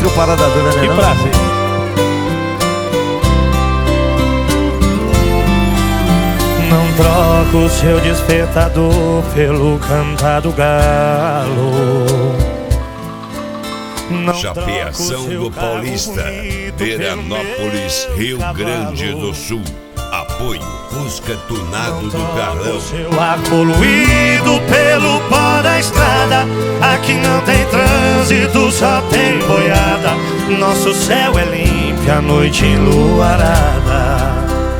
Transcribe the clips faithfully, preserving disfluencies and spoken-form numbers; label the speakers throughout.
Speaker 1: trio Parada Dura, né?
Speaker 2: Que
Speaker 1: não?
Speaker 2: prazer. Não troco o seu despertador pelo cantar do galo. Não
Speaker 3: Chapeação do Paulista, Veranópolis, Rio Grande do Sul. Apoio Fusca Tunado do Carlão.
Speaker 2: Seu ar poluído pelo pó da estrada. Aqui não tem trânsito, só tem boiada. Nosso céu é limpo, a noite enluarada.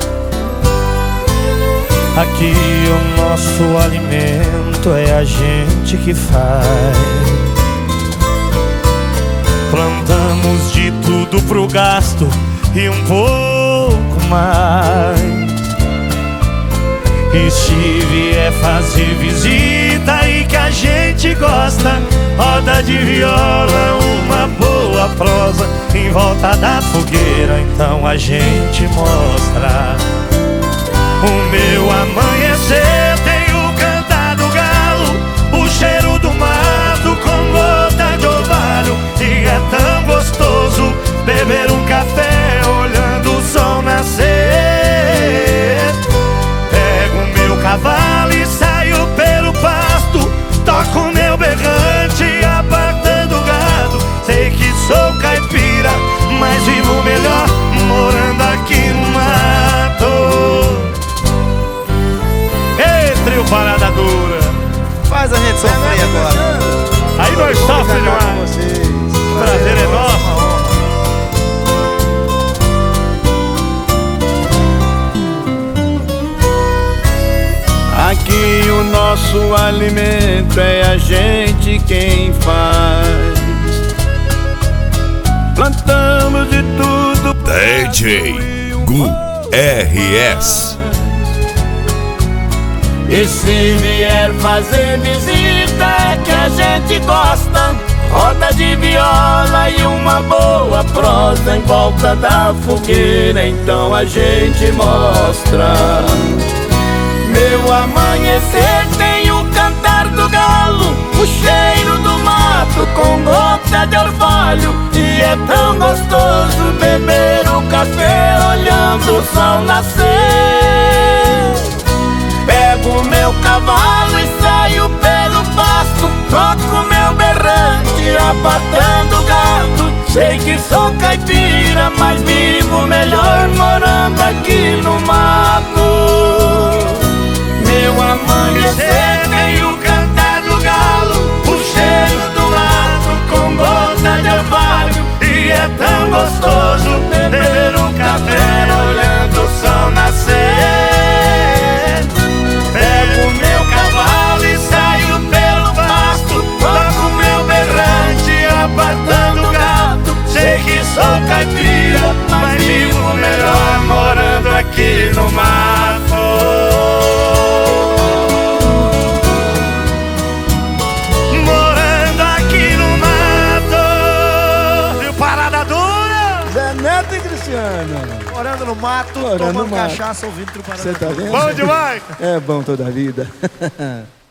Speaker 2: Aqui o nosso alimento é a gente que faz. Plantamos de tudo pro gasto e um pouco mais. E se vier fazer visita e que a gente gosta, roda de viola, uma boa prosa em volta da fogueira, então a gente mostra. O meu amanhecer tem o cantar do galo, o cheiro do mato com gota de orvalho. E é tão gostoso beber um café olhando o sol nascer. Pego o meu cavalo e saio pelo pasto, toco o meu berrante apartando o gado. Sei que sou caipira, mas vivo melhor morando aqui no mato. Ei, trio Parada Dura,
Speaker 1: Faz a gente sofrer agora.
Speaker 2: aí nós sofremos demais. O prazer é nosso.
Speaker 4: Aqui o nosso alimento é a gente quem faz. Plantamos de tudo.
Speaker 3: D J Gu R S.
Speaker 4: E se vier fazer visita é que a gente gosta. Roda de viola e uma boa prosa em volta da fogueira, então a gente mostra. Meu amanhecer tem o cantar do galo, o cheiro do mato com gota de orvalho. E é tão gostoso beber o café olhando o sol nascer. Pego o meu cavalo e saio pelo pasto, toco meu berrante apartando o gado. Sei que sou caipira, mas vivo melhor morando aqui no mato. Meu amanhecer tem o cantar do galo, o cheiro do mato com gota de orvalho. E é tão gostoso beber um café olhando o sol nascer. Pego o meu cavalo e saio pelo pasto, toco meu berrante apartando o gado. Sei que sou caipira, mas vivo melhor morando aqui no mato. Morando aqui no mato. Viu Parada Dura? Zé Neto e Cristiano.
Speaker 1: Morando no mato,
Speaker 4: Morando
Speaker 1: tomando
Speaker 4: no mato.
Speaker 1: cachaça, ouvindo trio Parada
Speaker 4: Você tá
Speaker 1: Dura.
Speaker 4: vendo?
Speaker 2: Bom demais.
Speaker 4: É bom toda a vida.